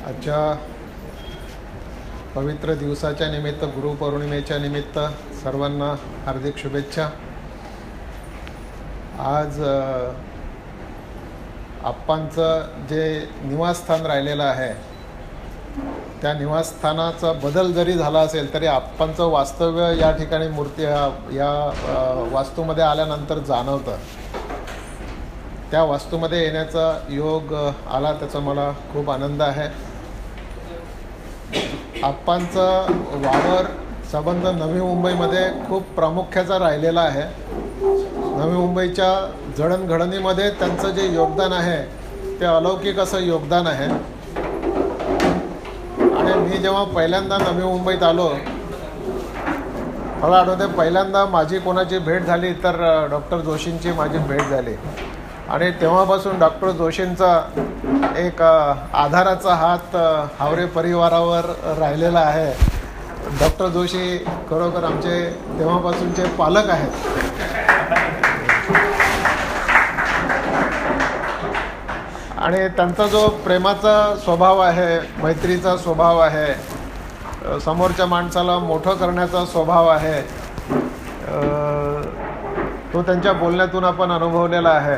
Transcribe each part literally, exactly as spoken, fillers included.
आजच्या पवित्र दिवसाच्या निमित्त, गुरुपौर्णिमेच्या निमित्त सर्वांना हार्दिक शुभेच्छा. आज आप्पांचं जे निवासस्थान राहिलेलं आहे त्या निवासस्थानाचा बदल जरी झाला असेल तरी आप्पांचं वास्तव्य या ठिकाणी मूर्ती या वास्तूमध्ये आल्यानंतर जाणवतं. त्या वास्तूमध्ये येण्याचा योग आला, त्याचा मला खूप आनंद आहे. आप्पांचा वावर संबंध नवी मुंबईमध्ये खूप प्रामुख्याचा राहिलेला आहे. नवी मुंबईच्या जडणघडणीमध्ये त्यांचं जे योगदान आहे ते अलौकिक असं योगदान आहे. आणि मी जेव्हा पहिल्यांदा नवी मुंबईत आलो, मला आठवते पहिल्यांदा माझी कोणाची भेट झाली तर डॉक्टर जोशींची माझी भेट झाली. आणि तेव्हापासून डॉक्टर जोशींचा एक आधाराचा हात हावरे परिवारावर राहिलेला आहे. डॉक्टर जोशी खरोखर आमचे तेव्हापासूनचे पालक आहेत. आणि त्यांचा जो प्रेमाचा स्वभाव आहे, मैत्रीचा स्वभाव आहे, समोरच्या माणसाला मोठं करण्याचा स्वभाव आहे, तो त्यांच्या बोलण्यातून आपण अनुभवलेला आहे.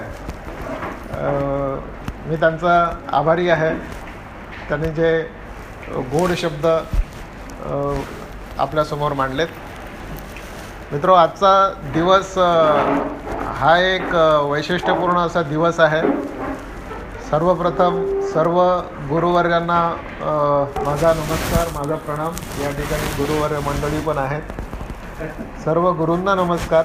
मी त्यांचा आभारी आहे. त्यांनी जे गोड शब्द आपल्यासमोर मांडलेत. मित्रो, आजचा दिवस हा एक वैशिष्ट्यपूर्ण असा दिवस आहे. सर्वप्रथम सर्व गुरुवर्यांना माझा नमस्कार, माझा प्रणाम. या ठिकाणी गुरुवर्य मंडळी पण आहेत. सर्व गुरूंना नमस्कार.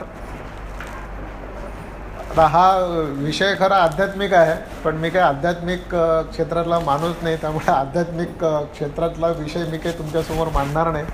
आता हा विषय खरा आध्यात्मिक आहे, पण मी काय आध्यात्मिक क्षेत्रातला माणूस नाही, त्यामुळे आध्यात्मिक क्षेत्रातला विषय मी काही तुमच्यासमोर मांडणार नाही.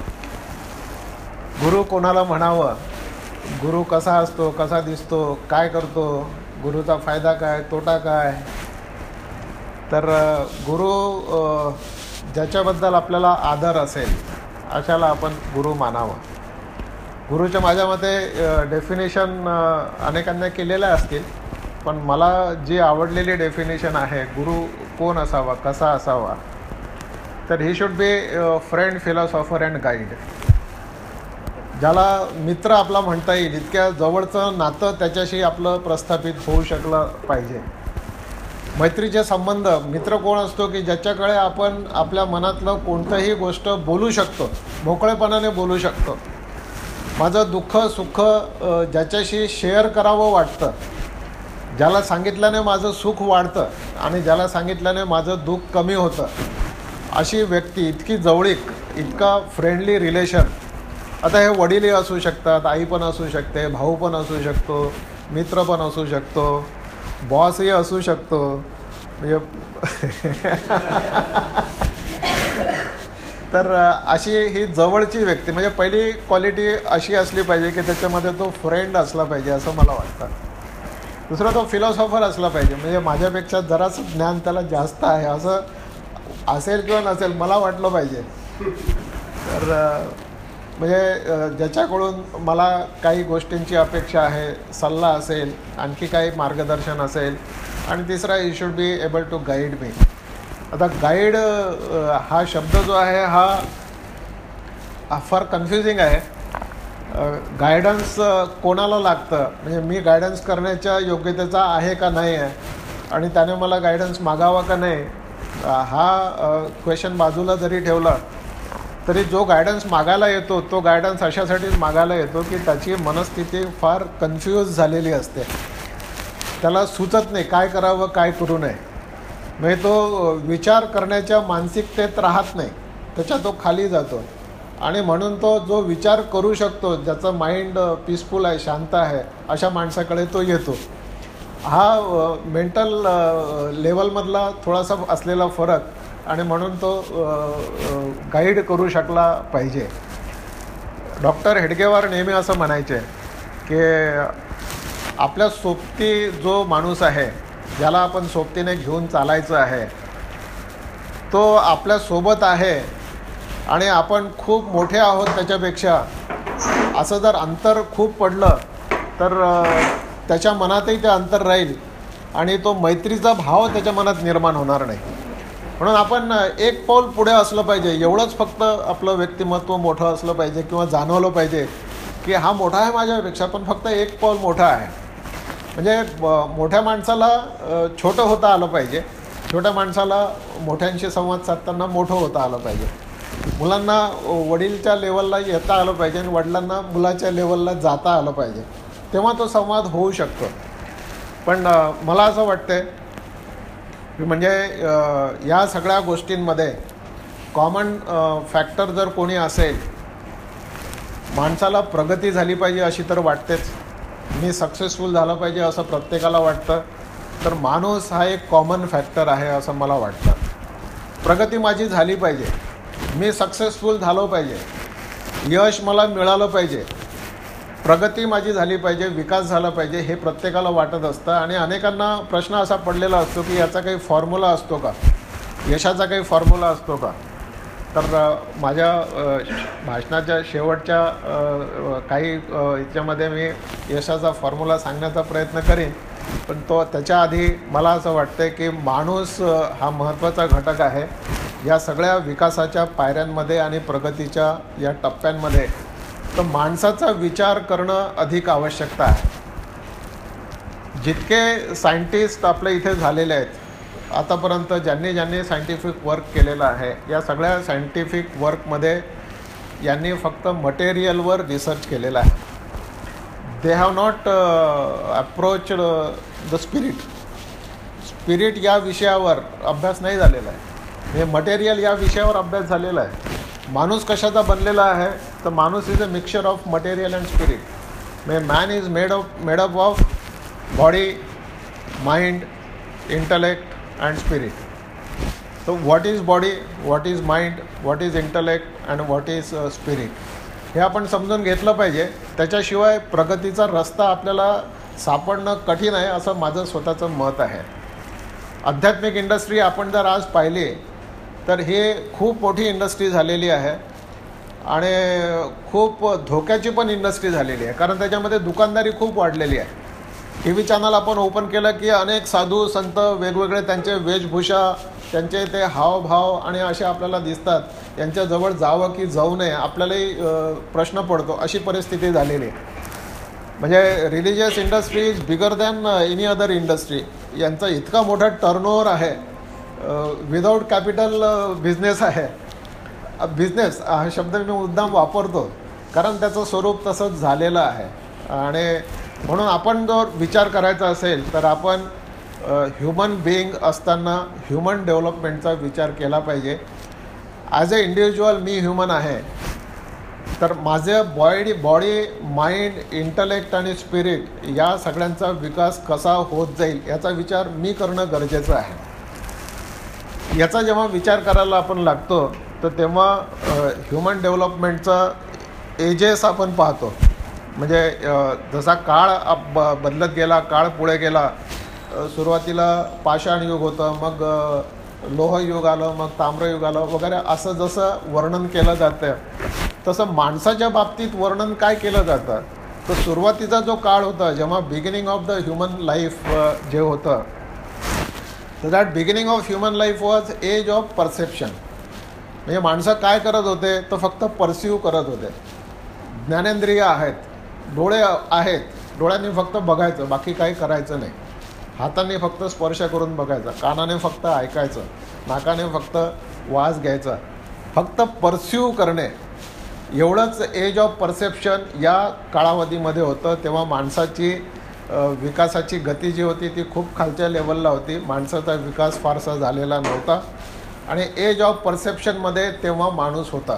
गुरु कोणाला म्हणावं, गुरु कसा असतो, कसा दिसतो, काय करतो, गुरुचा फायदा काय, तोटा काय. तर गुरु ज्याच्याबद्दल आपल्याला आदर असेल अशाला आपण गुरु मानावं. गुरुच्या माझ्या मते डेफिनेशन अनेकांना केलेल्या असतील, पण मला जी आवडलेली डेफिनेशन आहे गुरु कोण असावा, कसा असावा, तर he should be friend, philosopher and guide. ज्याला मित्र आपला म्हणता येईल, इतक्या जवळचं नातं त्याच्याशी आपलं प्रस्थापित होऊ शकलं पाहिजे. मैत्रीचे संबंध, मित्र कोण असतो की ज्याच्याकडे आपण आपल्या मनातलं कोणतंही गोष्ट बोलू शकतो, मोकळेपणाने बोलू शकतो. माझं दुःख सुख ज्याच्याशी शेअर करावं वाटतं, ज्याला सांगितल्याने माझं सुख वाढतं आणि ज्याला सांगितल्याने माझं दुःख कमी होतं, अशी व्यक्ती, इतकी जवळीक, इतका फ्रेंडली रिलेशन. आता हे वडीलही असू शकतात, आई पण असू शकते, भाऊ पण असू शकतो, मित्र पण असू शकतो, बॉसही असू शकतो. म्हणजे तर अशी ही जवळची व्यक्ती, म्हणजे पहिली क्वालिटी अशी असली पाहिजे की त्याच्यामध्ये तो फ्रेंड असला पाहिजे असं मला वाटतं. दुसरा, तो फिलॉसॉफर असला पाहिजे, म्हणजे माझ्यापेक्षा जरासं ज्ञान त्याला जास्त आहे असं असेल किंवा नसेल, मला वाटलं पाहिजे. तर म्हणजे ज्याच्याकडून मला काही गोष्टींची अपेक्षा आहे, सल्ला असेल, आणखी काही मार्गदर्शन असेल. आणि तिसरा, he should be able to guide me. आता गाईड हा शब्द जो आहे हा फार कन्फ्युजिंग आहे. गायडन्स कोणाला लागतं, म्हणजे मी गायडन्स करण्याच्या योग्यतेचा आहे का नाही आहे, आणि त्याने मला गायडन्स मागावा का नाही, हा क्वेश्चन बाजूला जरी ठेवला तरी जो गायडन्स मागायला येतो तो गायडन्स अशासाठीच मागायला येतो की त्याची मनस्थिती फार कन्फ्यूज झालेली असते. त्याला सुचत नाही काय करावं, काय करू नये. म्हणजे तो विचार करण्याच्या मानसिकतेत राहत नाही, त्याच्या तो खाली जातो. आणि म्हणून तो जो विचार करू शकतो, ज्याचं माइंड पीसफुल आहे, शांत आहे, अशा माणसाकडे तो येतो. हा मेंटल लेवलमधला थोडासा असलेला फरक, आणि म्हणून तो गाईड करू शकला पाहिजे. डॉक्टर हेडगेवार नेहमी असं म्हणायचे की आपल्या सोबती जो माणूस आहे, ज्याला आपण सोबतीने घेऊन चालायचं आहे, तो आपल्यासोबत आहे आणि आपण खूप मोठे आहोत त्याच्यापेक्षा, असं जर अंतर खूप पडलं तर त्याच्या मनातही ते अंतर राहील आणि तो मैत्रीचा भाव त्याच्या मनात निर्माण होणार नाही. म्हणून आपण एक पाऊल पुढे असलं पाहिजे. एवढंच फक्त आपलं व्यक्तिमत्व मोठं असलं पाहिजे किंवा जाणवलं पाहिजे की हा मोठा आहे माझ्यापेक्षा, पण फक्त एक पाऊल मोठा आहे. म्हणजे मोठ्या माणसाला छोटं होता आलं पाहिजे, छोट्या माणसाला मोठ्यांशी संवाद साधताना मोठं होता आलं पाहिजे. मुलांना वडीलच्या लेवलला येता आलं पाहिजे आणि वडिलांना मुलाच्या लेवलला जाता आलं पाहिजे, तेव्हा तो संवाद होऊ शकतो. पण मला असं वाटतं की म्हणजे या सगळ्या गोष्टींमध्ये कॉमन फॅक्टर जर कोणी असेल, माणसाला प्रगती झाली पाहिजे अशी तर वाटतेच, मी सक्सेसफुल झालं पाहिजे असं प्रत्येकाला वाटतं, तर माणूस हा एक कॉमन फॅक्टर आहे असं मला वाटतं. प्रगती माझी झाली पाहिजे, मी सक्सेसफुल झालो पाहिजे, यश मला मिळालं पाहिजे, प्रगती माझी झाली पाहिजे, विकास झाला पाहिजे, हे प्रत्येकाला वाटत असतं. आणि अनेकांना प्रश्न असा पडलेला असतो की याचा काही फॉर्म्युला असतो का, यशाचा काही फॉर्म्युला असतो का. तर माझ्या भाषणाच्या शेवटच्या काही याच्यामध्ये मी यशाचा फॉर्म्युला सांगण्याचा प्रयत्न करीन, पण तो त्याच्या आधी मला असं वाटतं की माणूस हा महत्त्वाचा घटक आहे या सगळ्या विकासाच्या पायऱ्यांमध्ये आणि प्रगतीच्या या टप्प्यांमध्ये. तर माणसाचा विचार करणं अधिक आवश्यकता आहे. जितके सायंटिस्ट आपल्या इथे झालेले आहेत आतापर्यंत, ज्यांनी ज्यांनी सायंटिफिक वर्क केलेलं आहे, या सगळ्या सायंटिफिक वर्कमध्ये यांनी फक्त मटेरियलवर रिसर्च केलेला आहे. They have not approach the spirit. Spirit या विषयावर अभ्यास नाही झालेला आहे, हे मटेरियल या विषयावर अभ्यास झालेला आहे. माणूस कशाचा बनलेला आहे, तर माणूस is a mixture of material and spirit. म्हणजे man is made of made up of body, mind, intellect and spirit. So what is body, what is mind, what is intellect and what is uh, spirit, हे आपण समजून घेतलं पाहिजे. त्याच्याशिवाय प्रगतीचा रस्ता आपल्याला सापडणं कठीण आहे असं माझं स्वतःचं मत आहे. आध्यात्मिक इंडस्ट्री आपण जर आज पाहिली तर हे खूप मोठी इंडस्ट्री झालेली आहे आणि खूप धोक्याची पण इंडस्ट्री झालेली आहे, कारण त्याच्यामध्ये दुकानदारी खूप वाढलेली आहे. टी व्ही चॅनल आपण ओपन केलं की अनेक साधू संत वेगवेगळे त्यांचे वेशभूषा, त्यांचे ते हावभाव आणि असे आपल्याला दिसतात. यांच्याजवळ जावं की जाऊ नये आपल्यालाही प्रश्न पडतो, अशी परिस्थिती झालेली आहे. म्हणजे religious industry is bigger than any other industry. यांचा इतका मोठा टर्नओव्हर आहे, विदाऊट कॅपिटल बिझनेस आहे. बिझनेस हा शब्द मी मुद्दाम वापरतो कारण त्याचं स्वरूप तसंच झालेलं आहे. आणि म्हणून आपण जर विचार करायचा असेल तर आपण ह्युमन बिईंग असताना ह्युमन डेव्हलपमेंटचा विचार केला पाहिजे. ॲज अ इंडिव्हिज्युअल मी ह्युमन आहे, तर माझं बॉडी बॉडी माइंड, इंटलेक्ट आणि स्पिरिट या सगळ्यांचा विकास कसा होत जाईल याचा विचार मी करणं गरजेचं आहे. याचा जेव्हा विचार करायला आपण लागतो तर तेव्हा ह्युमन डेव्हलपमेंटचा एजेस आपण पाहतो. म्हणजे जसा काळ ब बदलत गेला, काळ पुढे गेला, सुरुवातीला पाषाण युग होतं, मग लोहयुग आलं, मग ताम्रयुग आलं वगैरे, असं जसं वर्णन केलं जातं तसं माणसाच्या बाबतीत वर्णन काय केलं जातं. तर सुरुवातीचा जो काळ होता, जेव्हा beginning of the human life जे होतं, तर that beginning of human life was age of perception. म्हणजे माणसं काय करत होते तर फक्त परसिव्ह करत होते. ज्ञानेंद्रिय आहेत, डोळे आहेत, डोळ्यांनी फक्त बघायचं, बाकी काही करायचं नाही. हाताने फक्त स्पर्श करून बघायचा, कानाने फक्त ऐकायचं, नाकाने फक्त वास घ्यायचा, फक्त परसिव्ह करणे, एवढंच एज ऑफ परसेप्शन या कालावधीमध्ये होतं. तेव्हा माणसाची विकासाची गती जी होती ती खूप खालच्या लेवलला होती. माणसाचा विकास फारसा झालेला नव्हता आणि एज ऑफ परसेप्शनमध्ये तेव्हा माणूस होता.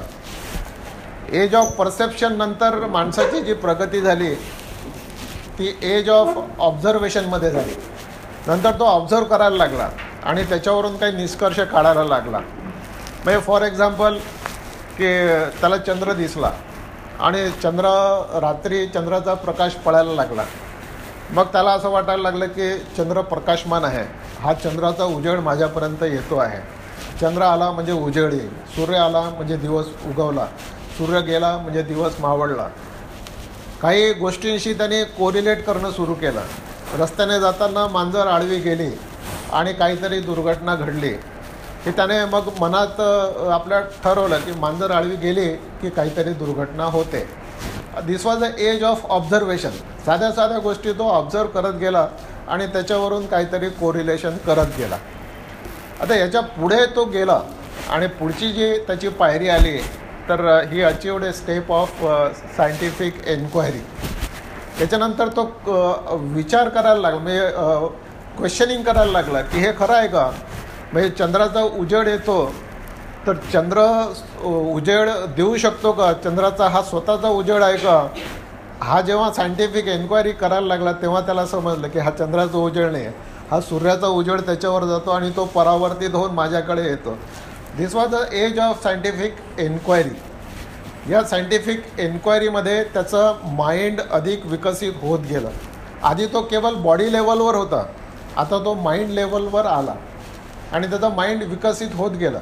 एज ऑफ परसेप्शन नंतर माणसाची जी प्रगती झाली ती एज ऑफ ऑब्झर्वेशनमध्ये झाली. नंतर तो ऑब्झर्व करायला लागला आणि त्याच्यावरून काही निष्कर्ष काढायला लागला. म्हणजे फॉर एक्झाम्पल की त्याला चंद्र दिसला आणि चंद्र रात्री चंद्राचा प्रकाश पडायला लागला. मग त्याला असं वाटायला लागलं की चंद्र प्रकाशमान आहे, हा चंद्राचा उजेड माझ्यापर्यंत येतो आहे. चंद्र आला म्हणजे उजेड येईल, सूर्य आला म्हणजे दिवस उगवला, सूर्य गेला म्हणजे दिवस मावळला. काही गोष्टींशी त्याने कोरिलेट करणं सुरू केलं. रस्त्याने जाताना मांजर आडवी गेली आणि काहीतरी दुर्घटना घडली, की त्याने मग मनात अ, आपल्या ठरवलं की मांजर आळवी गेली की काहीतरी दुर्घटना होते. This was the age of observation. साध्या साध्या गोष्टी तो ऑब्झर्व करत गेला आणि त्याच्यावरून काहीतरी कोरिलेशन करत गेला. आता याच्या पुढे तो गेला आणि पुढची जी त्याची पायरी आली तर he achieved a step of scientific enquiry. त्याच्यानंतर तो अ, विचार करायला लागला, म्हणजे क्वेश्चनिंग करायला लागला की हे खरं आहे का. म्हणजे चंद्राचा उजेड येतो तर चंद्र उजेड देऊ शकतो का, चंद्राचा हा स्वतःचा उजेड आहे का. हा जेव्हा सायंटिफिक एन्क्वायरी करायला लागला तेव्हा त्याला समजलं की हा चंद्राचा उजेड नाही आहे, हा सूर्याचा उजेड त्याच्यावर जातो आणि तो परावर्तित होऊन माझ्याकडे येतो. This was the age of scientific enquiry. या सायंटिफिक एन्क्वायरीमध्ये त्याचं माइंड अधिक विकसित होत गेलं. आधी तो केवळ बॉडी लेवलवर होता, आता तो माइंड लेवलवर आला आणि त्याचा माइंड विकसित होत गेला.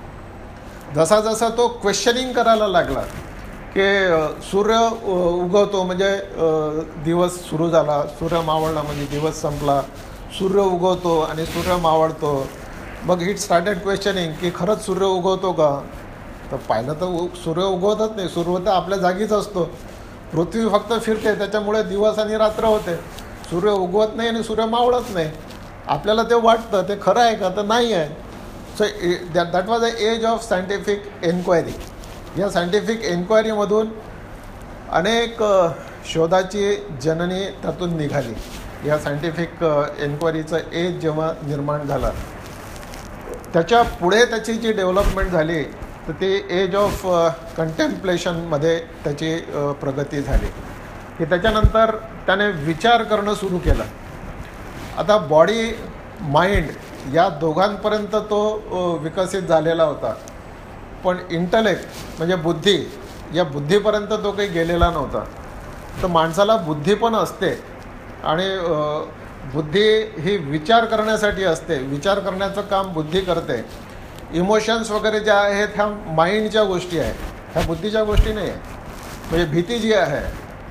जसा जसा तो क्वेश्चनिंग करायला लागला की सूर्य उगवतो म्हणजे दिवस सुरू झाला, सूर्य मावळला म्हणजे दिवस संपला, सूर्य उगवतो आणि सूर्य मावळतो. मग इट स्टार्टेड क्वेश्चनिंग की खरंच सूर्य उगवतो का. तर पाहिलं तर उ सूर्य उगवतच नाही, सूर्य तर आपल्या जागीच असतो, पृथ्वी फक्त फिरते, त्याच्यामुळे दिवस आणि रात्र होते. सूर्य उगवत नाही आणि सूर्य मावळत नाही. आपल्याला ते वाटतं, ते खरं आहे का तर नाही आहे. So that that was the age of scientific enquiry. या सायंटिफिक एन्क्वायरीमधून अनेक शोधाची जननी त्यातून निघाली. या सायंटिफिक एन्क्वायरीचं एज जेव्हा निर्माण झालं त्याच्या पुढे त्याची जी डेव्हलपमेंट झाली तर ती एज ऑफ कंटेम्प्लेशनमध्ये त्याची प्रगती झाली की त्याच्यानंतर त्याने विचार करणं सुरू केलं. आता बॉडी माइंड या दोघांपर्यंत तो विकसित झालेला होता, पण इंटलेक्ट म्हणजे बुद्धी, या बुद्धीपर्यंत तो काही गेलेला नव्हता. तर माणसाला बुद्धी पण असते आणि बुद्धी ही विचार करण्यासाठी असते, विचार करण्याचं काम बुद्धी करते. इमोशन्स वगैरे ज्या आहेत ह्या माइंडच्या गोष्टी आहेत, ह्या बुद्धीच्या गोष्टी नाही आहे. म्हणजे भीती जी आहे,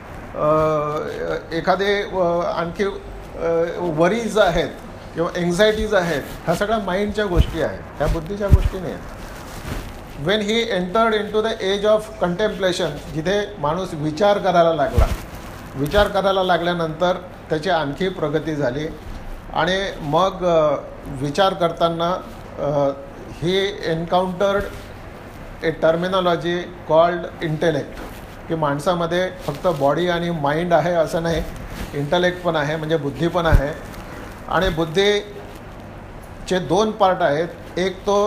एखादे आणखी वरीज आहेत किंवा एन्झायटीज आहेत, ह्या सगळ्या माइंडच्या गोष्टी आहेत, ह्या बुद्धीच्या गोष्टी नाही आहेत. When he entered in to the age of contemplation, जिथे माणूस विचार करायला लागला, विचार करायला लागल्यानंतर त्याची आणखी प्रगती झाली आणि मग विचार करताना he encountered a terminology called intellect, की माणसामध्ये फक्त बॉडी आणि माइंड आहे असं नाही, इंटलेक्ट पण आहे, म्हणजे बुद्धी पण आहे. आणि बुद्धीचे दोन पार्ट आहेत, एक तो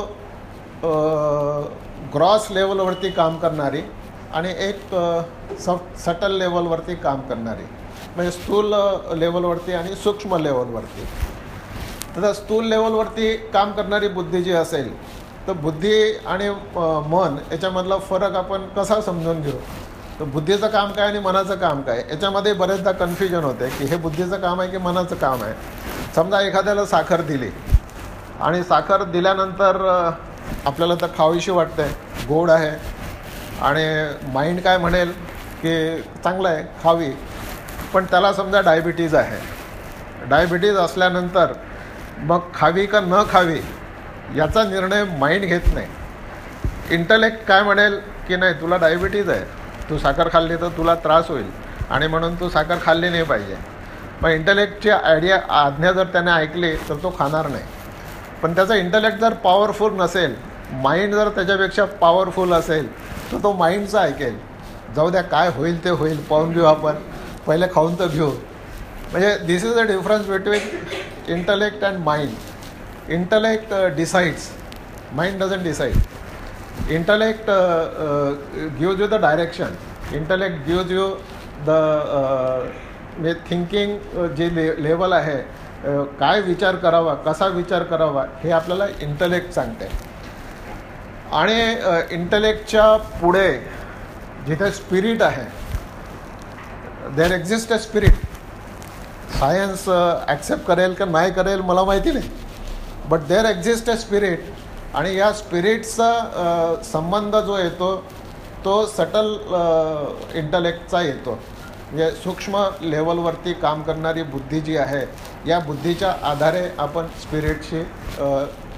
ग्रॉस लेवलवरती काम करणारी आणि एक स सटल लेवलवरती काम करणारी, म्हणजे स्थूल लेवलवरती आणि सूक्ष्म लेवलवरती. तर स्थूल लेवलवरती काम करणारी बुद्धी जी असेल तर बुद्धी आणि मन याच्यामधला फरक आपण कसा समजून घेऊ. तर बुद्धीचं काम काय आणि मनाचं काम काय, याच्यामध्ये बरेचदा कन्फ्युजन होते की हे बुद्धीचं काम आहे की मनाचं काम आहे. समजा एखाद्याला साखर दिली आणि साखर दिल्यानंतर आपल्याला तर खावीशी वाटते, गोड आहे, आणि माइंड काय म्हणेल की चांगलं आहे खावी, पण त्याला समजा डायबिटीज आहे. डायबिटीज असल्यानंतर मग खावी का न खावी याचा निर्णय माइंड घेत नाही. इंटलेक्ट काय म्हणेल की नाही तुला डायबिटीज आहे, तू साखर खाल्ली तर तुला त्रास होईल आणि म्हणून तू साखर खाल्ली नाही पाहिजे. मग इंटलेक्टची आयडिया आज्ञा जर त्याने ऐकली तर तो खाणार नाही. पण त्याचा इंटलेक्ट जर पॉवरफुल नसेल, माइंड जर त्याच्यापेक्षा पॉवरफुल असेल तर तो माइंडचं ऐकेल. जाऊ द्या काय होईल ते होईल, पाहून घेऊ आपण, पहिले खाऊन तर घेऊ. म्हणजे this is the difference between intellect and mind. Intellect decides, mind doesn't decide. Intellect gives you the direction, intellect gives you the म्हणजे थिंकिंग जे ले लेवल आहे, काय विचार करावा, कसा विचार करावा, हे आपल्याला इंटलेक्ट सांगते. आणि इंटलेक्टच्या पुढे जिथे स्पिरिट आहे, there exist a spirit. Science accept करेल का नाही करेल मला माहिती नाही, but there exist a spirit. आणि या स्पिरिटचा संबंध जो येतो तो सटल इंटलेक्टचा येतो. म्हणजे सूक्ष्म लेवलवरती काम करणारी बुद्धी जी आहे, या बुद्धीच्या आधारे आपण स्पिरिटशी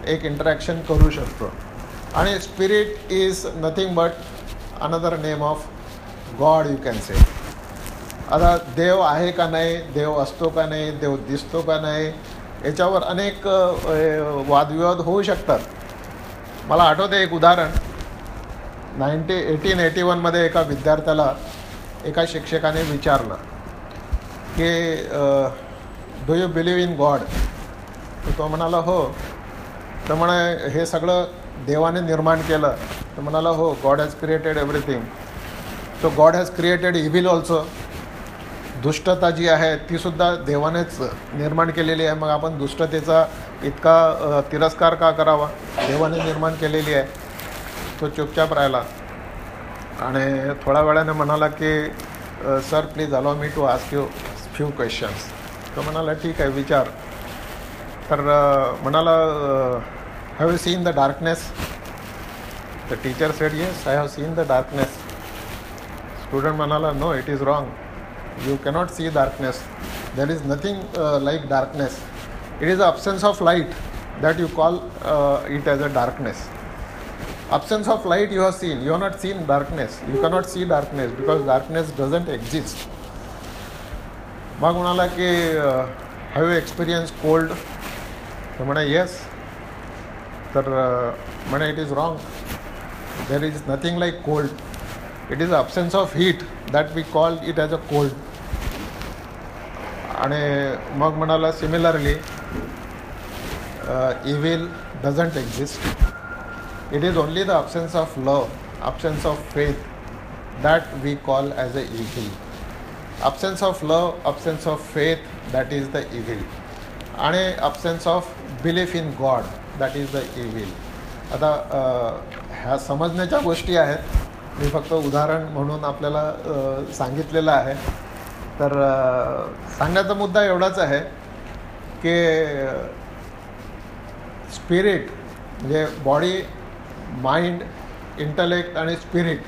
एक इंटरॅक्शन करू शकतो. आणि spirit is nothing but another name of God you can say. आता देव आहे का नाही, देव असतो का नाही, देव दिसतो का नाही, याच्यावर अनेक वादविवाद होऊ शकतात. मला आठवते एक उदाहरण, नाईन्टी एटीन एटी वनमध्ये एका विद्यार्थ्याला एका शिक्षकाने विचारलं की do you believe in God. तो म्हणाला हो. तर म्हणे हे सगळं देवाने निर्माण केलं. तर म्हणाला हो, God has created everything. So God has created evil also. दुष्टता जी आहे तीसुद्धा देवानेच निर्माण केलेली आहे. मग आपण दुष्टतेचा इतका तिरस्कार का करावा, देवाने निर्माण केलेली आहे. तो चुपचाप राहिला आणि थोड्या वेळाने म्हणाला की sir please allow me to ask you few questions. तो म्हणाला ठीक आहे विचार. तर म्हणाला have you seen the darkness. The teacher said yes I have seen the darkness. Student म्हणाला no it is wrong. You cannot see darkness. There is nothing uh, like darkness. It is the absence of light that you call uh, it as a darkness. Absence of light you have seen. You have not seen darkness. You cannot see darkness because darkness doesn't exist. मग म्हणाला की have you experienced cold? तर म्हणे yes. तर म्हणे it is wrong. There is nothing like cold. It is the absence of heat that we call it as a cold. आणि मग म्हणाला similarly evil doesn't exist. It is only the absence of love, absence of faith that we call as a evil. Absence of love, absence of faith, that is the evil. आणि absence of belief in God, that is the evil. आता ह्या समजण्याच्या गोष्टी आहेत. मी फक्त उदाहरण म्हणून आपल्याला सांगितलेलं आहे. तर सांगण्याचा मुद्दा एवढाच आहे की स्पिरिट म्हणजे बॉडी, माइंड, इंटलेक्ट आणि स्पिरिट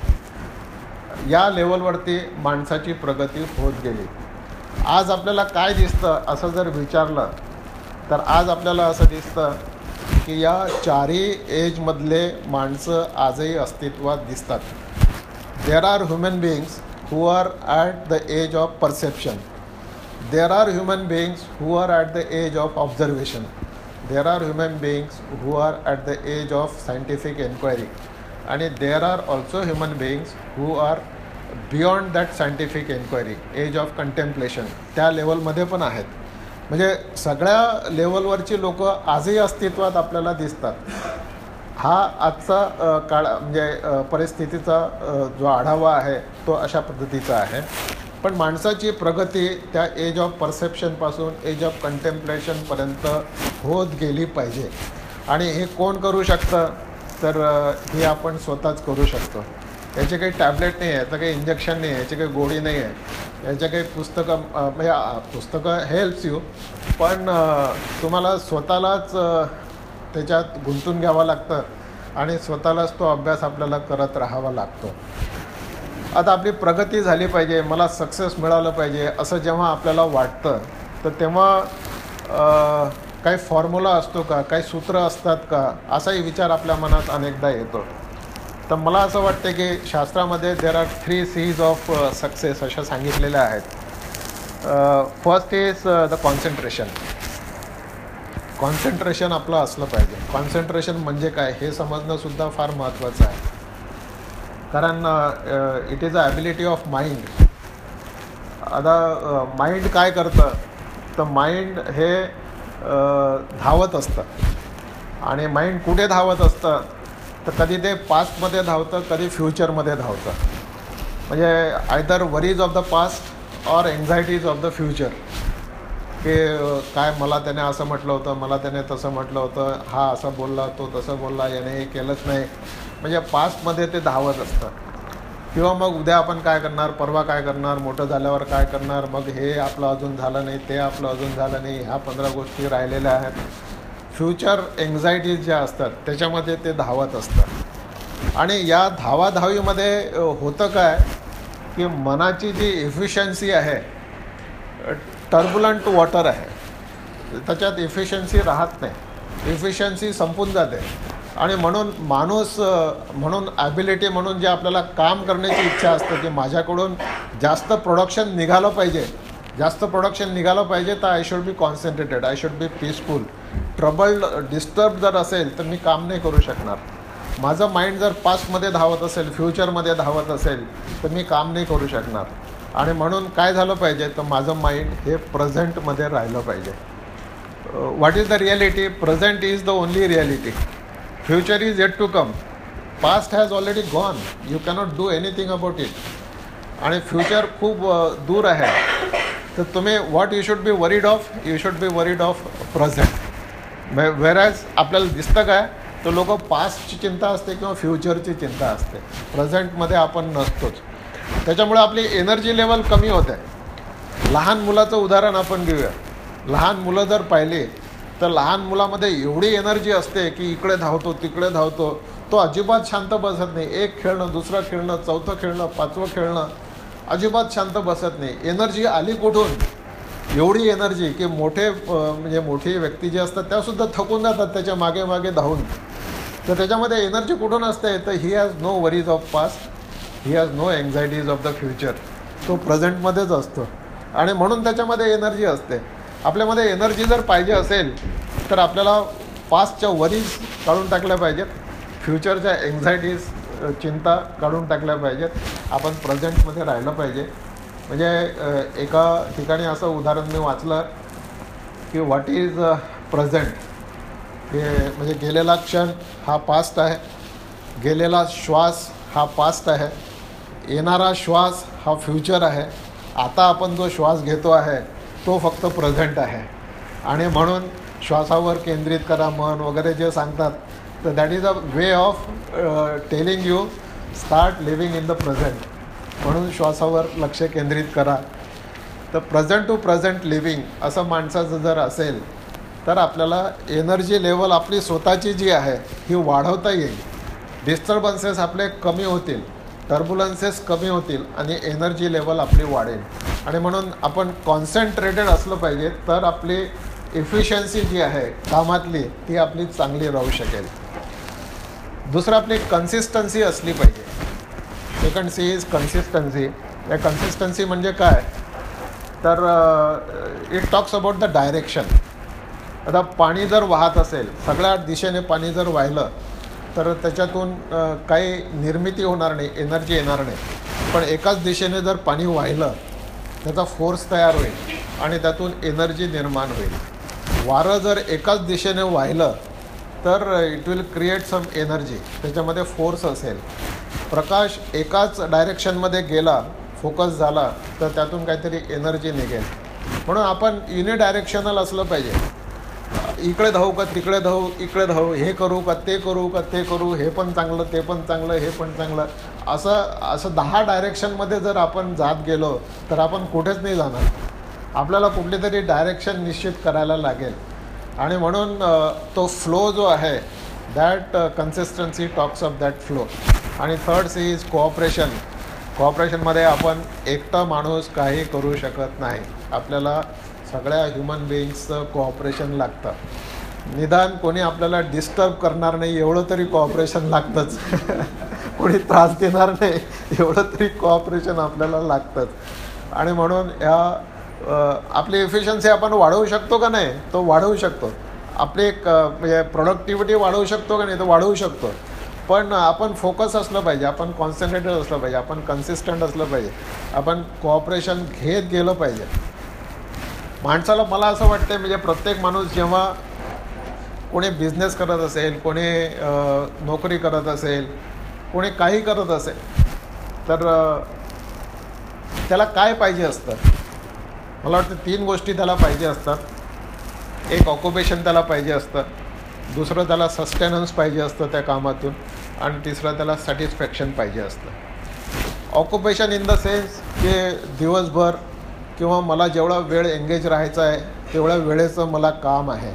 या लेवलवरती माणसाची प्रगती होत गेली. आज आपल्याला काय दिसतं असं जर विचारलं तर आज आपल्याला असं दिसतं की या चारही एजमधले माणसं आजही अस्तित्वात दिसतात. There are human beings who are at the age of perception. There are human beings who are at the age of observation. There are human beings who are at the age of scientific inquiry. And there are also human beings who are beyond that scientific inquiry, age of contemplation. त्या लेवलमध्ये पण आहेत. म्हणजे सगळ्या लेवलवरची लोक आजही अस्तित्वात आपल्याला दिसतात. हा आजचा काळ म्हणजे परिस्थितीचा जो आढावा आहे तो अशा पद्धतीचा आहे. पण माणसाची प्रगती त्या एज ऑफ परसेप्शनपासून एज ऑफ कंटेम्प्लेशनपर्यंत होत गेली पाहिजे. आणि हे कोण करू शकतं तर हे आपण स्वतःच करू शकतो. याचे काही टॅबलेट नाही आहे, याचं काही इंजेक्शन नाही आहे, याची काही गोळी नाही आहे, याच्या काही पुस्तकं म्हणजे पुस्तकं हेल्प्स यू, पण तुम्हाला स्वतःलाच त्याच्यात गुंतून घ्यावं लागतं आणि स्वतःलाच तो अभ्यास आपल्याला करत राहावा लागतो. आता आपली प्रगती झाली पाहिजे, मला सक्सेस मिळालं पाहिजे असं जेव्हा आपल्याला वाटतं तर तेव्हा काही फॉर्म्युला असतो का, काही सूत्र असतात का, असाही विचार आपल्या मनात अनेकदा येतो. तर मला असं वाटतं की शास्त्रामध्ये there are three Cs of success अशा सांगितलेल्या आहेत. First is the concentration. Concentration आपलं असलं पाहिजे. कॉन्सन्ट्रेशन म्हणजे काय हे समजणंसुद्धा फार महत्त्वाचं आहे. कारण it is a ability of mind. आता माइंड काय करतं तर माइंड हे धावत असतं. आणि माइंड कुठे धावत असतं तर कधी ते पास्टमध्ये धावतं, कधी फ्युचरमध्ये धावतं. म्हणजे either worries of the past or anxieties of the future. की काय मला त्याने असं म्हटलं होतं, मला त्याने तसं म्हटलं होतं, हा असं बोलला, तो तसं बोलला, याने हे केलंच नाही. म्हणजे पास्टमध्ये ते धावत असतं. किंवा मग उद्या आपण काय करणार, परवा काय करणार, मोठं झाल्यावर काय करणार, मग हे आपलं अजून झालं नाही, ते आपलं अजून झालं नाही, ह्या पंधरा गोष्टी राहिलेल्या आहेत. फ्युचर एन्झायटीज ज्या असतात त्याच्यामध्ये ते धावत असतात. आणि या धावाधावीमध्ये होतं काय की मनाची जी एफिशियन्सी आहे टर्ब्युलंट वॉटर आहे, त्याच्यात एफिशियन्सी राहत नाही. इफिशियन्सी संपून जाते. आणि म्हणून माणूस म्हणून ॲबिलिटी म्हणून जे आपल्याला काम करण्याची इच्छा असते की माझ्याकडून जास्त प्रोडक्शन निघालं पाहिजे, जास्त प्रोडक्शन निघालं पाहिजे तर I should be concentrated, I should be peaceful. Troubled disturb जर असेल तर मी काम नाही करू शकणार. माझं माइंड जर पास्टमध्ये धावत असेल, फ्युचरमध्ये धावत असेल तर मी काम नाही करू शकणार. आणि म्हणून काय झालं पाहिजे तर माझं माइंड हे प्रेझेंटमध्ये राहिलं पाहिजे. What is the reality? Present is the only reality. Future is yet to come. Past has already gone. You cannot do anything about it. आणि फ्युचर खूप दूर आहे. तर तुम्ही what you should be worried of? You should be worried of present. Whereas आपल्याला दिसतं काय तर लोक पास्टची चिंता असते किंवा फ्युचरची चिंता असते, प्रेझेंटमध्ये आपण नसतोच. त्याच्यामुळे आपली एनर्जी लेवल कमी होते. लहान मुलाचं उदाहरण आपण घेऊया. लहान मुलं जर पाहिली तर लहान मुलामध्ये एवढी एनर्जी असते की इकडे धावतो तिकडे धावतो. तो अजिबात शांत बसत नाही. एक खेळणं, दुसरं खेळणं, चौथं खेळणं, पाचवं खेळणं, अजिबात शांत बसत नाही. एनर्जी आली कुठून? एवढी एनर्जी की मोठे म्हणजे मोठी व्यक्ती जी असतात त्यासुद्धा थकून जातात त्याच्या मागे मागे धावून. तर त्याच्यामध्ये एनर्जी कुठून असते तर he has no worries of past, he has no anxieties of the future. तो प्रेझेंटमध्येच असतो आणि म्हणून त्याच्यामध्ये एनर्जी असते. आपल्यामध्ये एनर्जी जर पाहिजे असेल तर आपल्याला पास्टच्या वरीज काढून टाकल्या पाहिजेत, फ्युचरच्या एन्झायटीज चिंता काढून टाकल्या पाहिजेत. आपण प्रेझेंटमध्ये राहिलं पाहिजे. म्हणजे एका ठिकाणी असं उदाहरण मी वाचलं की व्हॉट इज प्रेझेंट हे म्हणजे गेलेला क्षण हा पास्ट आहे, गेलेला श्वास हा पास्ट आहे, येणारा श्वास हा फ्युचर आहे, आता आपण जो श्वास घेतो आहे तो फक्त प्रेझेंट आहे. आणि म्हणून श्वासावर केंद्रित करा मन वगैरे जे सांगतात तर that is a way of telling you start living in the present. म्हणून श्वासावर लक्ष केंद्रित करा. तर प्रेझेंट टू प्रेझेंट लिव्हिंग असं माणसाचं जर असेल तर आपल्याला एनर्जी लेवल आपली स्वतःची जी आहे ही वाढवता येईल. डिस्टर्बन्सेस आपले कमी होतील, टर्ब्युलन्सेस कमी होतील आणि एनर्जी लेवल आपली वाढेल. आणि म्हणून आपण कॉन्सन्ट्रेटेड असलं पाहिजे तर आपली इफिशियन्सी जी आहे कामातली ती आपली चांगली राहू शकेल. दुसरं आपली कन्सिस्टन्सी असली पाहिजे. Second C is consistency. या कन्सिस्टन्सी म्हणजे काय तर it talks about the direction. आता पाणी जर वाहत असेल, सगळ्या दिशेने पाणी जर वाहिलं तर त्याच्यातून काही निर्मिती होणार नाही, एनर्जी येणार नाही. पण एकाच दिशेने जर पाणी वाहिलं त्याचा फोर्स तयार होईल आणि त्यातून एनर्जी निर्माण होईल. वारं जर एकाच दिशेने वाहिलं तर it will create some energy, त्याच्यामध्ये फोर्स असेल. प्रकाश एकाच डायरेक्शनमध्ये गेला, फोकस झाला तर त्यातून काहीतरी एनर्जी निघेल. म्हणून आपण युनिडायरेक्शनल असलं पाहिजे. इकडे धावू का तिकडे धावू, इकडे धावू, हे करू का ते करू का ते करू, हे पण चांगलं ते पण चांगलं हे पण चांगलं, असं असं दहा डायरेक्शनमध्ये जर आपण जात गेलो तर आपण कुठेच नाही जाणार. आपल्याला कुठली तरी डायरेक्शन निश्चित करायला लागेल. आणि म्हणून तो फ्लो जो आहे that consistency talks of that flow. आणि थर्ड सी इज कोऑपरेशन. कोऑपरेशनमध्ये आपण एकटा माणूस काही करू शकत नाही. आपल्याला सगळ्या ह्युमन बिईंग्सचं कोऑपरेशन लागतं. निदान कोणी आपल्याला डिस्टर्ब करणार नाही एवढं तरी कोऑपरेशन लागतंच. कोणी त्रास देणार नाही एवढं तरी कोऑपरेशन आपल्याला लागतंच. आणि म्हणून ह्या आपली एफिशियन्सी आपण वाढवू शकतो का नाही तो वाढवू शकतो. आपली एक म्हणजे प्रोडक्टिव्हिटी वाढवू शकतो का नाही तो वाढवू शकतो. पण आपण फोकस असलं पाहिजे, आपण कॉन्सन्ट्रेटेड असलं पाहिजे, आपण कन्सिस्टंट असलं पाहिजे, आपण कोऑपरेशन घेत गेलं पाहिजे. माणसाला मला असं वाटतं म्हणजे प्रत्येक माणूस जेव्हा कोणी बिझनेस करत असेल, कोणी नोकरी करत असेल, कोणी काही करत असेल तर त्याला काय पाहिजे असतं. मला वाटतं तीन गोष्टी त्याला पाहिजे असतात. एक ऑक्युपेशन त्याला पाहिजे असतं, दुसरं त्याला सस्टेनन्स पाहिजे असतं त्या कामातून, आणि तिसरं त्याला सॅटिस्फॅक्शन पाहिजे असतं. ऑक्युपेशन इन द सेन्स की दिवसभर किंवा मला जेवढा वेळ एंगेज राहायचा आहे तेवढ्या वेळेचं मला काम आहे.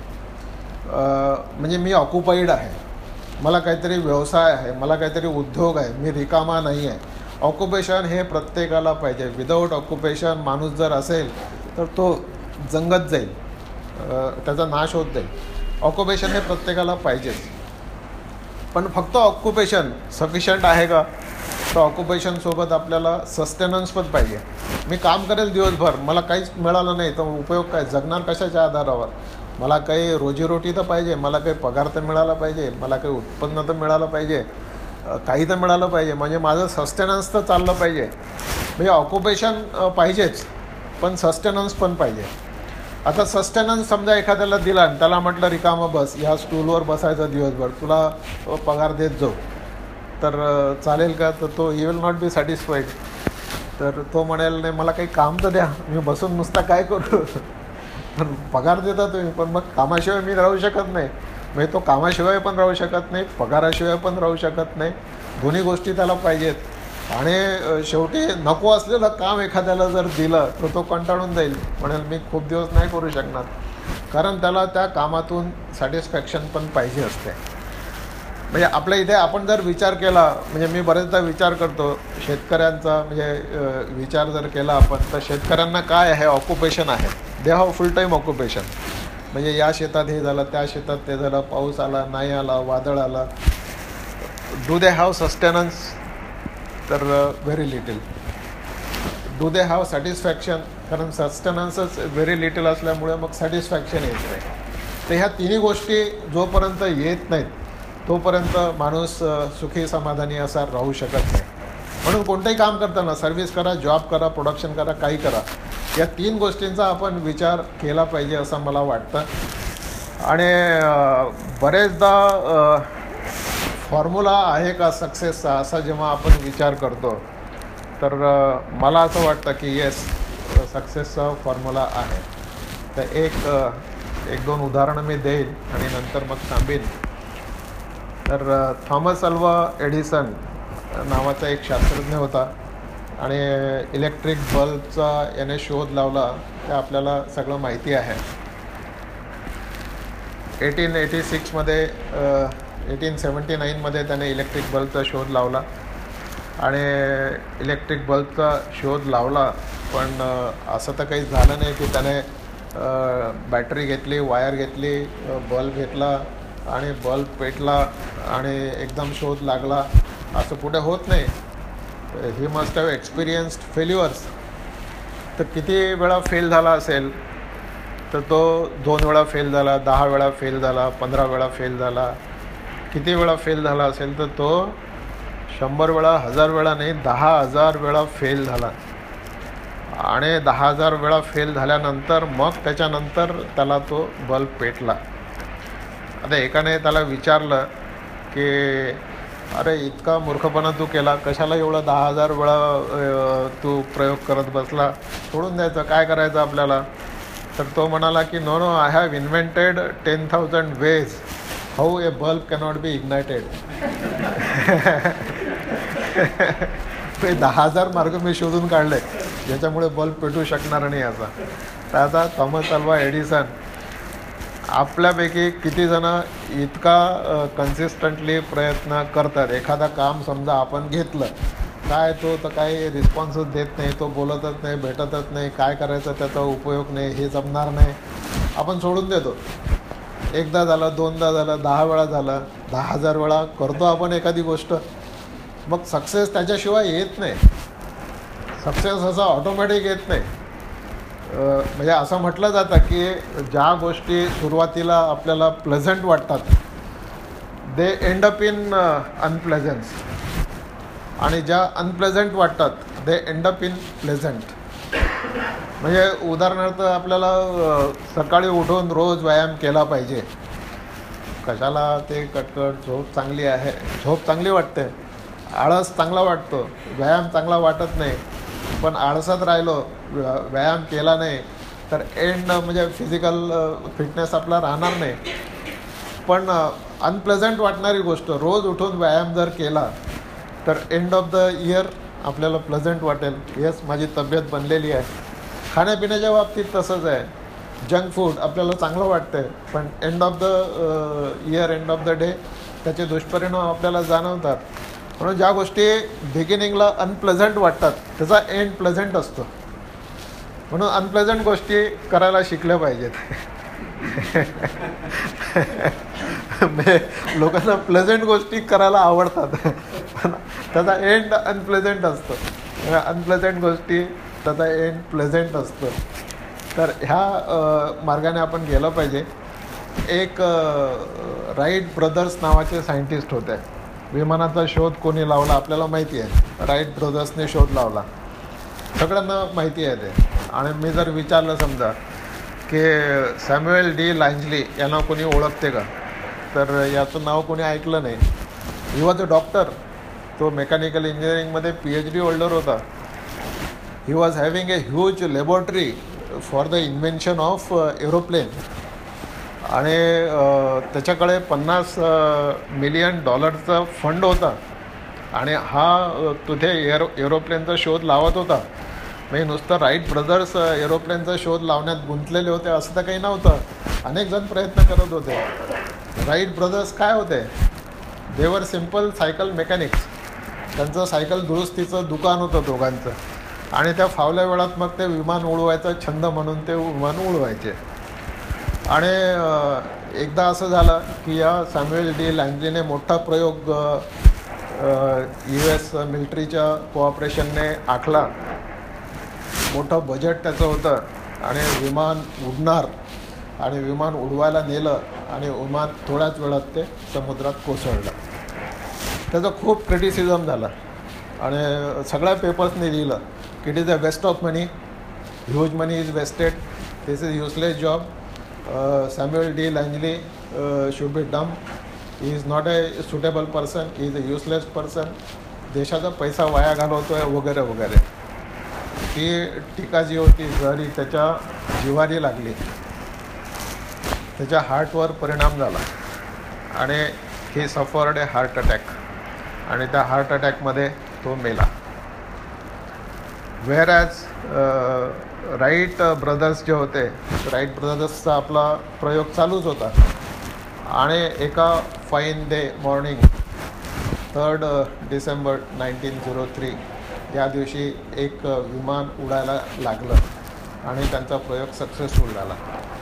म्हणजे मी ऑक्युपाईड आहे, मला काहीतरी व्यवसाय आहे, मला काहीतरी उद्योग आहे, मी रिकामा नाही आहे. ऑक्युपेशन हे प्रत्येकाला पाहिजे. विदाऊट ऑक्युपेशन माणूस जर असेल तर तो जंगत जाईल, त्याचा नाश होत जाईल. ऑक्युपेशन हे प्रत्येकाला पाहिजेच, पण फक्त ऑक्युपेशन सफिशियंट आहे का? तर ऑक्युपेशनसोबत आपल्याला सस्टेनन्स पण पाहिजे. मी काम करेल दिवसभर, मला काहीच मिळालं नाही तर उपयोग काय? जगणार कशाच्या आधारावर? मला काही रोजीरोटी तर पाहिजे, मला काही पगार तर मिळाला पाहिजे, मला काही उत्पन्न तर मिळालं पाहिजे, काही तर मिळालं पाहिजे, म्हणजे माझं सस्टेनन्स तर चाललं पाहिजे. म्हणजे ऑक्युपेशन पाहिजेच, पण सस्टेनन्स पण पाहिजे. आता सस्टेनन्स समजा एखाद्याला दिला आणि त्याला म्हटलं रिकामं बस, ह्या स्टूलवर बसायचं दिवसभर, तुला पगार देत जाऊ, तर चालेल का? तर तो he will not be satisfied. तर तो म्हणेल नाही, मला काही काम तर द्या, मी बसून नुसता काय करू? पण पगार देता तुम्ही, पण मग कामाशिवाय मी राहू शकत नाही. म्हणजे तो कामाशिवाय पण राहू शकत नाही, पगाराशिवाय पण राहू शकत नाही, दोन्ही गोष्टी त्याला पाहिजेत. आणि शेवटी नको असलेलं काम एखाद्याला जर दिलं तर तो कंटाळून जाईल, म्हणेल मी खूप दिवस नाही करू शकणार, कारण त्याला त्या कामातून सॅटिस्फॅक्शन पण पाहिजे असते. म्हणजे आपल्या इथे आपण जर विचार केला, म्हणजे मी बरेचदा विचार करतो शेतकऱ्यांचा, म्हणजे विचार जर केला आपण, तर शेतकऱ्यांना काय आहे? ऑक्युपेशन आहे. They have full time occupation. म्हणजे या शेतात हे झालं, त्या शेतात ते झालं, पाऊस आला, नाही आला, वादळ आला. Do they have sustenance? तर very little. Do they have satisfaction? कारण सस्टेनन्सच व्हेरी लिटिल असल्यामुळे मग सॅटिस्फॅक्शन येत नाही. तर ह्या तिन्ही गोष्टी जोपर्यंत येत नाहीत तोपर्यंत माणूस सुखी समाधानी असा राहू शकत नाही. म्हणून कोणतंही काम करताना, सर्व्हिस करा, जॉब करा, प्रोडक्शन करा, काही करा, या तीन गोष्टींचा आपण विचार केला पाहिजे असं मला वाटतं. आणि बरेचदा फॉर्म्युला आहे का सक्सेसचा असा जेव्हा आपण विचार करतो, तर मला असं वाटतं की येस, सक्सेसचा फॉर्म्युला आहे. तर एक एक दोन उदाहरणं मी देईन आणि नंतर मग थांबीन. तर थॉमस अल्वा एडिसन नावाचा एक शास्त्रज्ञ होता आणि इलेक्ट्रिक बल्बचा याने शोध लावला, ते आपल्याला सगळं माहिती आहे. एटीन एटी सिक्समध्ये एटीन सेवन्टी नाईनमध्ये त्याने इलेक्ट्रिक बल्बचा शोध लावला आणि इलेक्ट्रिक बल्बचा शोध लावला, पण असं तर काही झालं नाही की त्याने बॅटरी घेतली, वायर घेतली, बल्ब घेतला आणि बल्ब पेटला आणि एकदम शोध लागला, असं पुढे होत नाही. He must have experienced failures. तर किती वेळा फेल झाला असेल? तर तो दोन वेळा फेल झाला, दहा वेळा फेल झाला, पंधरा वेळा फेल झाला. किती वेळा फेल झाला असेल? तर तो शंभर वेळा, हजार वेळा नाही, दहा हजार वेळा फेल झाला. आणि दहा हजार वेळा फेल झाल्यानंतर मग त्याच्यानंतर त्याला तो बल्ब पेटला. आता एकाने त्याला विचारलं की अरे इतका मूर्खपणा तू केला, कशाला एवढं दहा हजार वेळा तू प्रयोग करत बसला, सोडून द्यायचं, काय करायचं आपल्याला? तर तो म्हणाला की no no I have invented ten thousand ways how a bulb cannot be ignited. दहा हजार मार्ग मी शोधून काढले ज्याच्यामुळे बल्ब पेटू शकणार नाही असा. तर आता थॉमस अल्वा एडिसन आपल्यापैकी किती जण इतका कन्सिस्टंटली प्रयत्न करतात? एखादा काम समजा आपण घेतलं, काय तो तर काही रिस्पॉन्सच देत नाही, तो बोलतच नाही, भेटतच नाही, काय करायचं त्याचा उपयोग नाही, हे जमणार नाही, आपण सोडून देतो. एकदा झालं, दोनदा झालं, दहा वेळा झालं, दहा हजार वेळा करतो आपण एखादी गोष्ट, मग सक्सेस त्याच्याशिवाय येत नाही. सक्सेस असा ऑटोमॅटिक येत नाही. म्हणजे असं म्हटलं जातं की ज्या गोष्टी सुरुवातीला आपल्याला प्लेझंट वाटतात they end up in unpleasants, आणि ज्या अनप्लेझंट वाटतात they end up in pleasant. म्हणजे उदाहरणार्थ आपल्याला सकाळी उठून रोज व्यायाम केला पाहिजे. कशाला ते कटकट, झोप चांगली आहे, झोप चांगली वाटते, आळस चांगला वाटतो, व्यायाम चांगला वाटत नाही. पण आळसात राहिलो, व्यायाम केला नाही तर एंड म्हणजे फिजिकल फिटनेस आपला राहणार नाही. पण अनप्लेझंट वाटणारी गोष्ट रोज उठून व्यायाम जर केला तर एंड ऑफ द इयर आपल्याला प्लेझंट वाटेल, येस माझी तब्येत बनलेली आहे. खाण्यापिण्याच्या बाबतीत तसंच आहे. जंक फूड आपल्याला चांगलं वाटतं, पण end of the year, end of the day त्याचे दुष्परिणाम आपल्याला जाणवतात. म्हणून ज्या गोष्टी बिगिनिंगला अनप्लेझंट वाटतात त्याचा एंड प्लेझंट असतो. म्हणून अनप्लेझंट गोष्टी करायला शिकल्या पाहिजेत. म्हणजे लोकांना प्लेझेंट गोष्टी करायला आवडतात, पण त्याचा एंड अनप्लेझेंट असतो. अनप्लेझेंट गोष्टी त्याचा एंड प्लेझेंट असतो. तर ह्या मार्गाने आपण गेलं पाहिजे. एक राईट ब्रदर्स नावाचे सायंटिस्ट होते. विमानाचा शोध कोणी लावला आपल्याला माहिती आहे, राईट ब्रदर्सने शोध लावला, सगळ्यांना माहिती आहे ते. आणि मी जर विचारलं समजा की सॅम्युएल डी लँजली यांना कोणी ओळखते का, तर याचं नाव कोणी ऐकलं नाही. He was a doctor. तो मेकॅनिकल इंजिनिअरिंगमध्ये पी एच डी होल्डर होता. He was having a huge laboratory for the invention of aeroplane. आणि त्याच्याकडे पन्नास मिलियन डॉलरचा फंड होता. आणि हा तिथे एरो एरोप्लेनचा शोध लावत होता. म्हणजे नुसतं राईट ब्रदर्स एरोप्लेनचा शोध लावण्यात गुंतलेले होते असं तर काही नव्हतं. अनेक जण प्रयत्न करत होते. राईट ब्रदर्स काय होते, देवर सिम्पल सायकल मेकॅनिक्स. त्यांचं सायकल दुरुस्तीचं दुकान होतं दोघांचं. आणि त्या फावल्या वेळात मग ते विमान उडवायचा छंद म्हणून ते विमान उडवायचे. आणि एकदा असं झालं की या सॅम्युएल डी लँजलीने मोठा प्रयोग यू एस मिलिटरीच्या कोऑपरेशनने आखला. मोठं बजेट त्याचं होतं. आणि विमान उडणार आणि विमान उडवायला नेलं आणि विमान थोड्याच वेळात ते समुद्रात कोसळलं. त्याचं खूप क्रिटिसिझम झालं आणि सगळ्या पेपर्सनी लिहिलं की it is a waste of money, huge money is wasted, this is useless job, Samuel D Langley should be dumb, he is not a suitable person, he is a useless person, देशाचा पैसा वाया घालवतो आहे वगैरे वगैरे. ती टीका जी होती जरी त्याच्या जिव्हारी लागली, त्याच्या हार्टवर परिणाम झाला आणि he suffered a heart attack. आणि त्या हार्ट अटॅकमध्ये तो मेला. वेअर ॲज राईट ब्रदर्स जे होते, राईट ब्रदर्सचा आपला प्रयोग चालूच होता. आणि एका fine day morning third December nineteen zero three या दिवशी एक विमान उडायला लागलं आणि त्यांचा प्रयोग सक्सेसफुल झाला.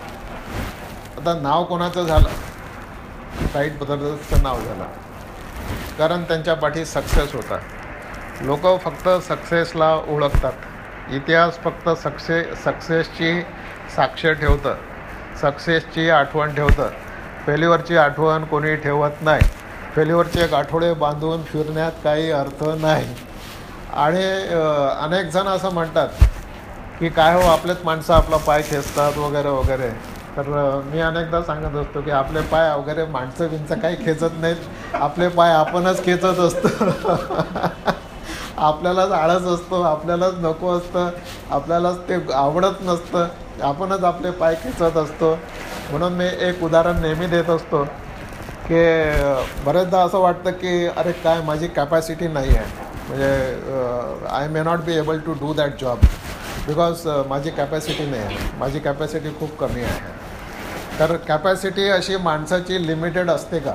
आता नाव कोणाचं झालं, राईट ब्रदर्सचं नाव झालं, कारण त्यांच्या पाठी सक्सेस होता. लोक फक्त सक्सेसला ओळखतात. इतिहास फक्त सक्से सक्सेसची साक्ष ठेवतं, सक्सेसची आठवण ठेवतं. फेल्युअरची आठवण कोणी ठेवत नाही. फेल्युअरचे गाठोडे बांधून फिरण्यात काही अर्थ नाही. आणि अनेक जण असं म्हणतात की काय हो आपलेच माणसं आपला पाय खेचतात वगैरे वगैरे. तर मी अनेकदा सांगत असतो की आपले पाय वगैरे माणसं बिनचं काही खेचत नाहीत, आपले पाय आपणच खेचत असतो. आपल्यालाच आळस असतो, आपल्यालाच नको असतं, आपल्यालाच ते आवडत नसतं, आपणच आपले पाय खेचत असतो. म्हणून मी एक उदाहरण नेहमी देत असतो की बरेचदा असं वाटतं की अरे काय माझी कॅपॅसिटी नाही आहे, म्हणजे I may not be able to do that job because माझी कॅपॅसिटी नाही आहे, माझी कॅपॅसिटी खूप कमी आहे. तर कॅपॅसिटी अशी माणसाची लिमिटेड असते का?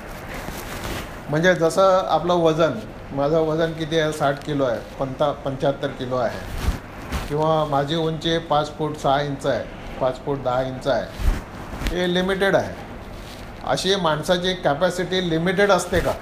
म्हणजे जसं आपलं वजन, माझं वजन किती आहे, साठ किलो आहे, पंता पंच्याहत्तर किलो आहे, किंवा माझी उंची पाच फूट सहा इंच आहे, पाच फूट दहा इंच आहे, हे लिमिटेड आहे. अशी माणसाची कॅपॅसिटी लिमिटेड असते का?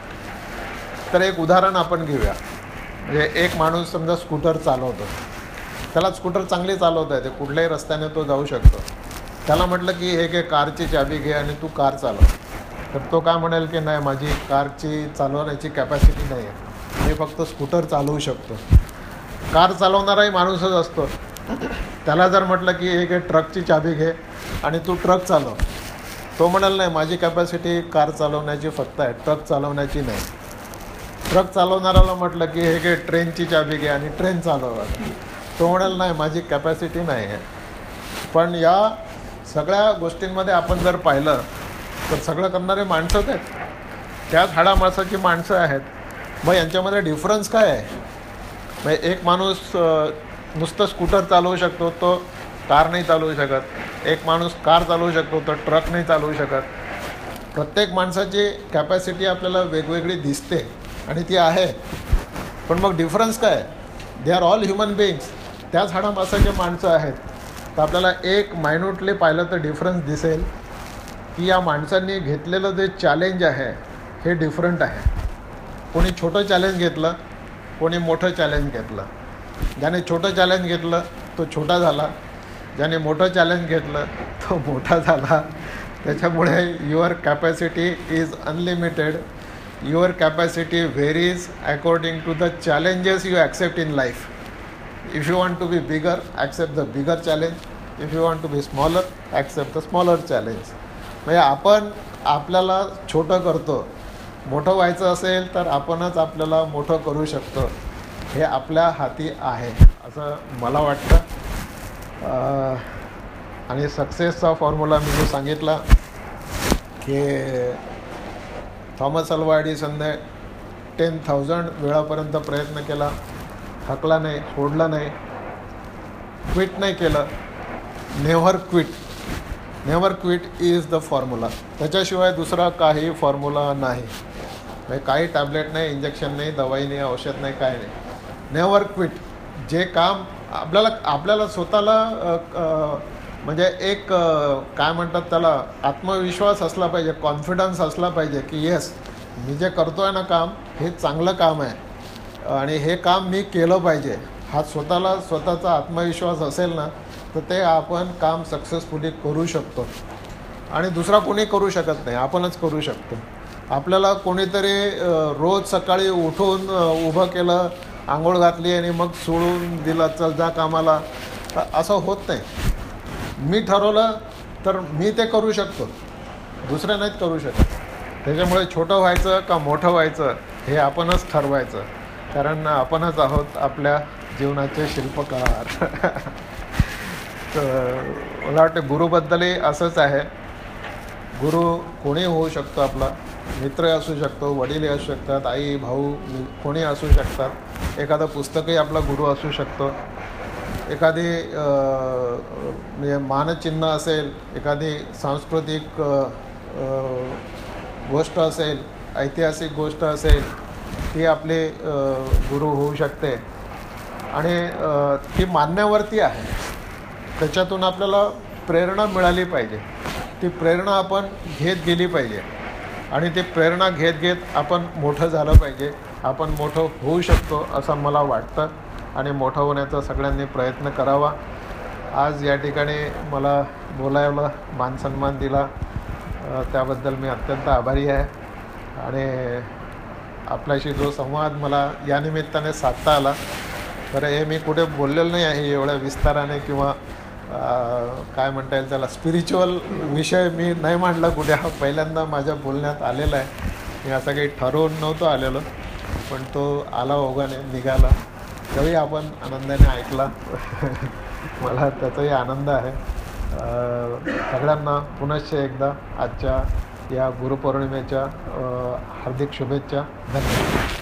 तर एक उदाहरण आपण घेऊया. म्हणजे एक माणूस समजा स्कूटर चालवतो, त्याला स्कूटर चांगली चालवता येते, कुठल्याही रस्त्याने तो जाऊ शकतो. त्याला म्हटलं की हे घे कारची चाबी घे आणि तू कार चालव, तर तो काय म्हणेल की नाही माझी कारची चालवण्याची कॅपॅसिटी नाही आहे, मी फक्त स्कूटर चालवू शकतो. कार चालवणाराही माणूसच असतो. त्याला जर म्हटलं की हे घे ट्रकची चाबी घे आणि तू ट्रक चालव, तो म्हणाल नाही माझी कॅपॅसिटी कार चालवण्याची फक्त आहे, ट्रक चालवण्याची नाही. ट्रक चालवणाऱ्याला म्हटलं की हे घे ट्रेनची चाबी घे आणि ट्रेन चालव, तो म्हणाल नाही माझी कॅपॅसिटी नाही आहे. पण या सगळ्या गोष्टींमध्ये आपण जर पाहिलं तर सगळं करणारे माणसंच आहेत, त्याच हाडा माणसाची माणसं आहेत. मग यांच्यामध्ये डिफरन्स काय आहे? मग एक माणूस नुसतं स्कूटर चालवू शकतो, तो कार नाही चालवू शकत. एक माणूस कार चालवू शकतो, तर ट्रक नाही चालवू शकत. प्रत्येक माणसाची कॅपॅसिटी आपल्याला वेगवेगळी दिसते आणि ती आहे. पण मग डिफरन्स काय? They are all human beings, त्याच हाडा माणसाचे माणसं आहेत. तर आपल्याला एक मायन्यूटली पाहिलं तर डिफरन्स दिसेल. की या माणसांनी घेतलेलं जे चॅलेंज आहे हे डिफरंट आहे. कोणी छोटं चॅलेंज घेतलं, कोणी मोठं चॅलेंज घेतलं. ज्याने छोटं चॅलेंज घेतलं तो छोटा झाला, ज्याने मोठं चॅलेंज घेतलं तो मोठा झाला. त्याच्यामुळे your capacity is unlimited. Your capacity varies according to the challenges you accept in life. If you want to be bigger, accept the bigger challenge. If you want to be smaller, accept the smaller challenge. म्हणजे आपण आपल्याला छोटं करतो. मोठं व्हायचं असेल तर आपणच आपल्याला मोठं करू शकतो. हे आपल्या हाती आहे असं मला वाटतं. आणि सक्सेसचा फॉर्म्युला मी जो सांगितला की थॉमस अल्वा एडिसनने टेन थाउजंड वेळापर्यंत प्रयत्न केला, थकला नाही, सोडला नाही, क्विट नाही केलं. Never quit, never quit is the formula. त्याच्याशिवाय दुसरा काही फॉर्म्युला नाही. म्हणजे काही टॅबलेट नाही, इंजेक्शन नाही, दवाई नाही, औषध नाही, काय नाही. Never quit. जे काम आपल्याला आपल्याला स्वतःला म्हणजे एक काय म्हणतात त्याला आत्मविश्वास असला पाहिजे, कॉन्फिडन्स असला पाहिजे की येस मी जे करतो आहे ना काम हे चांगलं काम आहे आणि हे काम मी केलं पाहिजे. हा स्वतःला स्वतःचा आत्मविश्वास असेल ना तर ते आपण काम सक्सेसफुली करू शकतो. आणि दुसरा कोणी करू शकत नाही, आपणच करू शकतो. आपल्याला कोणीतरी रोज सकाळी उठून उभं केलं, आंघोळ घातली आणि मग सोडून दिलं चल जा कामाला, असं होत नाही. मी ठरवलं तर मी ते करू शकतो, दुसरे नाहीत करू शकत. त्याच्यामुळे छोटं व्हायचं का मोठं व्हायचं हे आपणच ठरवायचं, कारण आपणच आहोत आपल्या जीवनाचे शिल्पकार. तर मला वाटतं गुरुबद्दलही असंच आहे. गुरु कोणी होऊ शकतो, आपला मित्र असू शकतो, वडील असू शकतात, आई भाऊ कोणी असू शकतात. एखादं पुस्तकही आपला गुरु असू शकतो. एखादी म्हणजे मानचिन्ह असेल, एखादी सांस्कृतिक गोष्ट असेल, ऐतिहासिक गोष्ट असेल, ती आपले गुरु होऊ शकते. आणि ती मानण्यावरती आहे. त्याच्यातून आपल्याला प्रेरणा मिळाली पाहिजे. ती प्रेरणा आपण घेत गेली पाहिजे आणि ती प्रेरणा घेत घेत आपण मोठं झालं पाहिजे. आपण मोठं होऊ शकतो असं मला वाटतं आणि मोठं होण्याचा सगळ्यांनी प्रयत्न करावा. आज या ठिकाणी मला बोलायला मानसन्मान दिला त्याबद्दल मी अत्यंत आभारी आहे. आणि आपल्याशी जो संवाद मला या निमित्ताने साधता आला, तर हे मी कुठे बोललेलं नाही आहे एवढ्या विस्ताराने, किंवा काय म्हणता येईल त्याला स्पिरिच्युअल विषय मी नाही मांडला कुठे. हा पहिल्यांदा माझ्या बोलण्यात आलेला आहे. मी असं काही ठरवून नव्हतो आलेलो, पण तो आला ओघाने निघाला. तरी आपण आनंदाने ऐकला. मला त्याचाही आनंद आहे. सगळ्यांना पुनश्च एकदा आजच्या या गुरुपौर्णिमेच्या हार्दिक शुभेच्छा. धन्यवाद.